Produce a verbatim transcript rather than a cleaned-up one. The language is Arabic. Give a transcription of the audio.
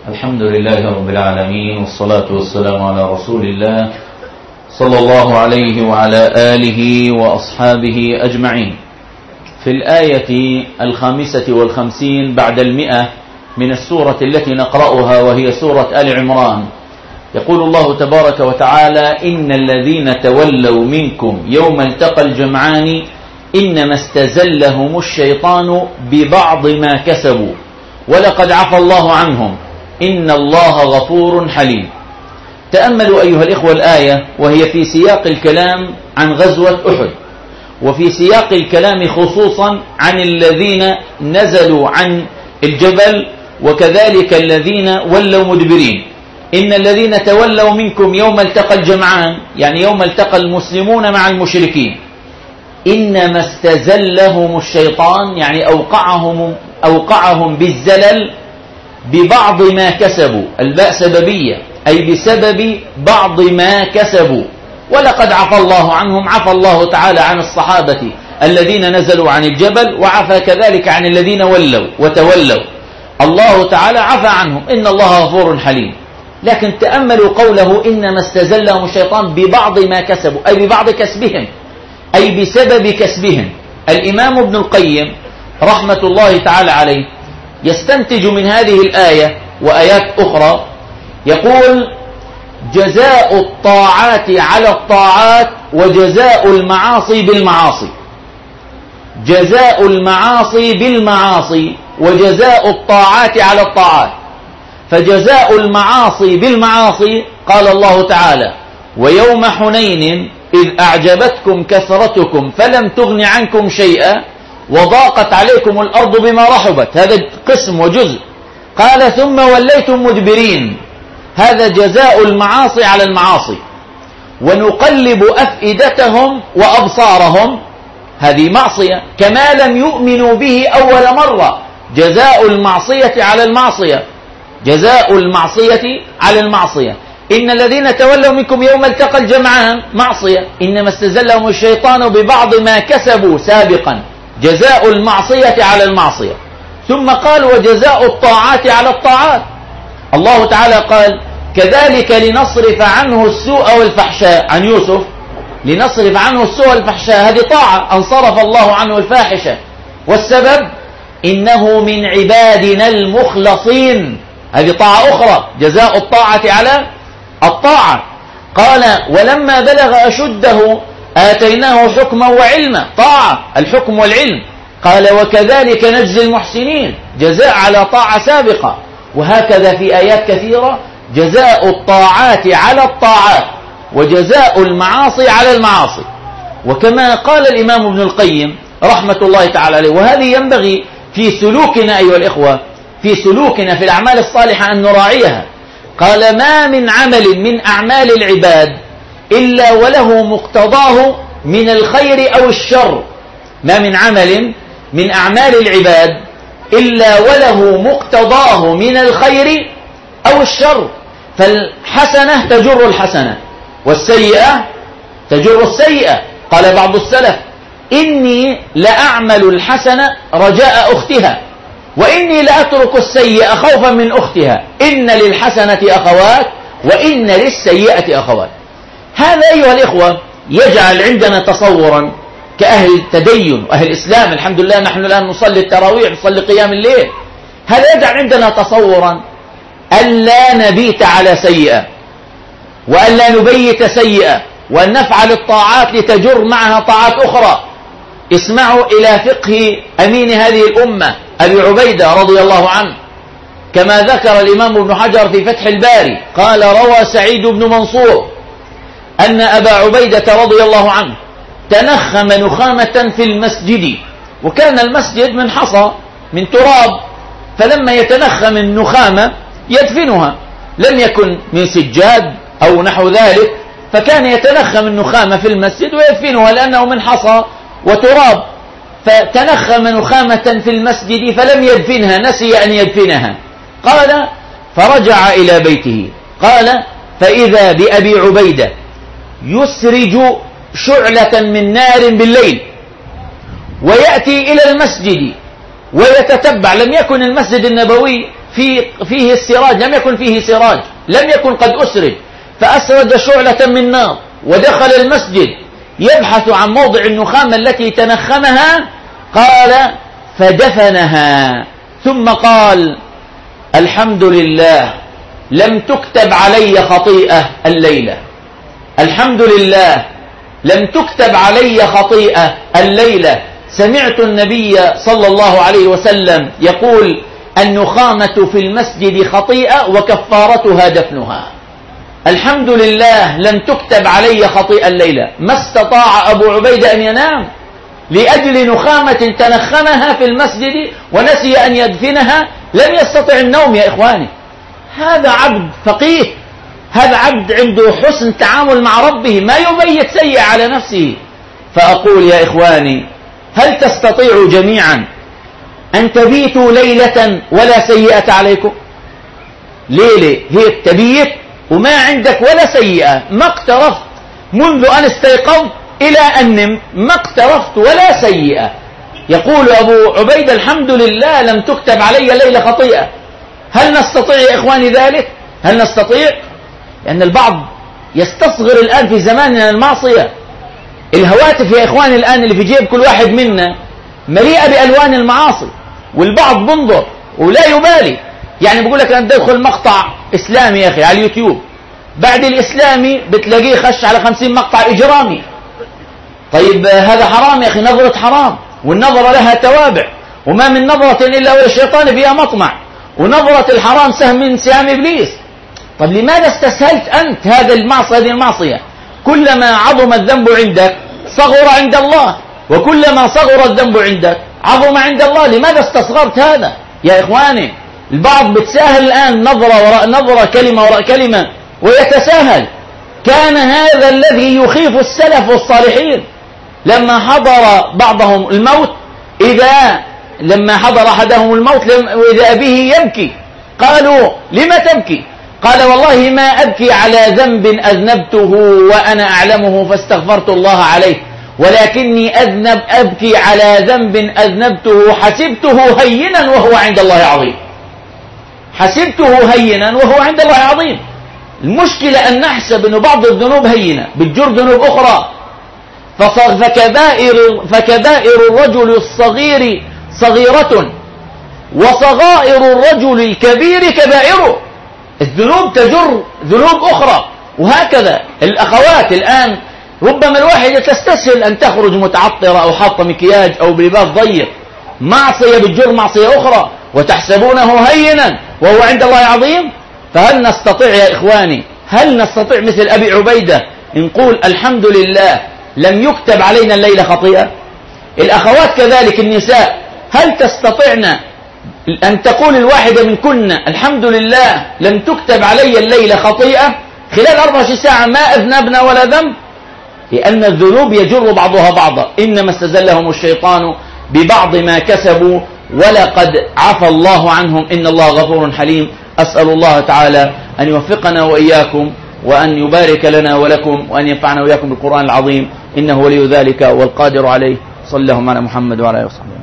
الحمد لله رب العالمين، والصلاة والسلام على رسول الله صلى الله عليه وعلى آله وأصحابه أجمعين. في الآية الخامسة والخمسين بعد المئة من السورة التي نقرأها وهي سورة آل عمران، يقول الله تبارك وتعالى: إن الذين تولوا منكم يوم التقى الجمعان إنما استزلهم الشيطان ببعض ما كسبوا ولقد عفى الله عنهم إن الله غفور حليم. تأملوا أيها الإخوة الآية، وهي في سياق الكلام عن غزوة أحد، وفي سياق الكلام خصوصا عن الذين نزلوا عن الجبل، وكذلك الذين ولوا مدبرين. إن الذين تولوا منكم يوم التقى الجمعان، يعني يوم التقى المسلمون مع المشركين، إنما استزلهم الشيطان، يعني أوقعهم, أوقعهم بالزلل ببعض ما كسبوا. الباء سببية، أي بسبب بعض ما كسبوا. ولقد عفى الله عنهم، عفى الله تعالى عن الصحابة الذين نزلوا عن الجبل، وعفى كذلك عن الذين ولوا وتولوا. الله تعالى عفى عنهم إن الله غفور حليم. لكن تأملوا قوله إنما استزلهم الشيطان ببعض ما كسبوا، أي ببعض كسبهم، أي بسبب كسبهم. الإمام ابن القيم رحمة الله تعالى عليه يستنتج من هذه الآية وآيات أخرى، يقول: جزاء الطاعات على الطاعات وجزاء المعاصي بالمعاصي. جزاء المعاصي بالمعاصي وجزاء الطاعات على الطاعات. فجزاء المعاصي بالمعاصي قال الله تعالى: ويوم حنين إذ أعجبتكم كثرتكم فلم تغن عنكم شيئا وضاقت عليكم الأرض بما رحبت. هذا قسم وجزء. قال: ثم وليتم مدبرين. هذا جزاء المعاصي على المعاصي. ونقلب أفئدتهم وأبصارهم، هذه معصية، كما لم يؤمنوا به أول مرة. جزاء المعصية على المعصية، جزاء المعصية على المعصية. إن الذين تولوا منكم يوم التقى الجمعان معصية، إنما استزلهم الشيطان ببعض ما كسبوا سابقا، جزاء المعصية على المعصية. ثم قال: وجزاء الطاعات على الطاعات. الله تعالى قال: كذلك لنصرف عنه السوء والفحشاء. عن يوسف لنصرف عنه السوء والفحشاء، هذه طاعة، انصرف الله عنه الفاحشة. والسبب: إنه من عبادنا المخلصين. هذه طاعة أخرى، جزاء الطاعة على الطاعة. قال: ولما بلغ أشده آتيناه حكما وعلما. طاعة، الحكم والعلم. قال: وكذلك نجزي المحسنين، جزاء على طاعة سابقة. وهكذا في آيات كثيرة، جزاء الطاعات على الطاعات وجزاء المعاصي على المعاصي. وكما قال الإمام ابن القيم رحمة الله تعالى عليه، وهذه ينبغي في سلوكنا أيها الإخوة، في سلوكنا في الأعمال الصالحة أن نراعيها. قال: ما من عمل من أعمال العباد إلا وله مقتضاه من الخير أو الشر. ما من عمل من أعمال العباد إلا وله مقتضاه من الخير أو الشر. فالحسنة تجر الحسنة والسيئة تجر السيئة. قال بعض السلف: إني لأعمل الحسنة رجاء أختها، وإني لأترك السيئة خوفا من أختها. إن للحسنة أخوات وإن للسيئة أخوات. هذا أيها الإخوة يجعل عندنا تصورا كأهل التدين وأهل الإسلام. الحمد لله نحن الآن نصلي التراويح، نصلي قيام الليل. هذا يجعل عندنا تصورا أن لا نبيت على سيئة، وأن لا نبيت سيئة، وأن نفعل الطاعات لتجر معها طاعات أخرى. اسمعوا إلى فقه أمين هذه الأمة أبي عبيدة رضي الله عنه، كما ذكر الإمام ابن حجر في فتح الباري. قال: روى سعيد بن منصور أن أبا عبيدة رضي الله عنه تنخم نخامة في المسجد، وكان المسجد من حصى من تراب، فلما يتنخم النخامة يدفنها، لم يكن من سجاد أو نحو ذلك، فكان يتنخم النخامة في المسجد ويدفنها لأنه من حصى وتراب. فتنخم نخامة في المسجد فلم يدفنها، نسي أن يدفنها. قال: فرجع إلى بيته. قال: فإذا بأبي عبيدة يسرج شعلة من نار بالليل، ويأتي إلى المسجد ويتتبع. لم يكن المسجد النبوي في فيه السراج، لم يكن فيه سراج، لم يكن قد أسرج، فأسرج شعلة من نار ودخل المسجد يبحث عن موضع النخامة التي تنخمها، قال فدفنها، ثم قال الحمد لله لم تكتب علي خطيئة الليلة، الحمد لله لم تكتب علي خطيئة الليلة. سمعت النبي صلى الله عليه وسلم يقول النخامة في المسجد خطيئة وكفارتها دفنها. الحمد لله لم تكتب علي خطيئة الليلة. ما استطاع أبو عبيدة أن ينام لأجل نخامة تنخمها في المسجد ونسي أن يدفنها، لم يستطع النوم يا إخواني. هذا عبد فقيه، هذا عبد عنده حسن تعامل مع ربه، ما يبيت سيء على نفسه. فأقول يا إخواني، هل تستطيعوا جميعا أن تبيتوا ليلة ولا سيئة عليكم؟ ليلة هيك تبيت وما عندك ولا سيئة، ما اقترفت منذ أن استيقظت إلى أن نمت، ما اقترفت ولا سيئة. يقول أبو عبيد الحمد لله لم تكتب علي ليلة خطيئة. هل نستطيع يا إخواني ذلك؟ هل نستطيع؟ لأن البعض يستصغر الآن في زماننا المعصية. الهواتف يا إخواني الآن اللي في جيب كل واحد منا مليئة بألوان المعاصي، والبعض بنظر ولا يبالي. يعني بقول لك أنا بدي أدخل مقطع إسلامي يا أخي على اليوتيوب، بعد الإسلامي بتلاقيه خش على خمسين مقطع إجرامي. طيب هذا حرام يا أخي، نظرة حرام، والنظرة لها توابع، وما من نظرة إلا والشيطان فيها مطمع، ونظرة الحرام سهم من سهام إبليس. طب لماذا استسهلت أنت هذا المعصية هذه المعصية؟ كلما عظم الذنب عندك صغر عند الله، وكلما صغر الذنب عندك عظم عند الله. لماذا استصغرت هذا يا إخواني؟ البعض بتساهل الآن نظرة وراء نظرة، كلمة وراء كلمة، ويتساهل. كان هذا الذي يخيف السلف والصالحين لما حضر بعضهم الموت، إذا لما حضر أحدهم الموت وإذا به يبكي، قالوا لما تبكي؟ قال والله ما أبكي على ذنب أذنبته وأنا أعلمه فاستغفرت الله عليه، ولكني أذنب أبكي على ذنب أذنبته حسبته هينا وهو عند الله عظيم. حسبته هينا وهو عند الله عظيم. المشكلة أن نحسب أن بعض الذنوب هينة بتجر ذنوب أخرى. فكبائر, فكبائر الرجل الصغير صغيرة، وصغائر الرجل الكبير كبائره. الذنوب تجر ذنوب أخرى، وهكذا الأخوات الآن ربما الواحدة تستسهل أن تخرج متعطرة أو حاطة مكياج أو بلباس ضيق، معصية بتجر معصية أخرى، وتحسبونه هينا وهو عند الله عظيم. فهل نستطيع يا إخواني، هل نستطيع مثل أبي عبيدة نقول الحمد لله لم يكتب علينا الليلة خطيئة؟ الأخوات كذلك النساء، هل تستطعنا أن تقول الواحدة من كنا الحمد لله لم تكتب علي الليلة خطيئة خلال أربعة وعشرين ساعة ما أذنبنا ولا ذنب؟ لأن الذنوب يجر بعضها بعضا، إنما استزلهم الشيطان ببعض ما كسبوا ولقد عفى الله عنهم إن الله غفور حليم. أسأل الله تعالى أن يوفقنا وإياكم، وأن يبارك لنا ولكم، وأن ينفعنا وإياكم بالقرآن العظيم، إنه ولي ذلك والقادر عليه. صلى الله على محمد وعلى آله وصحبه.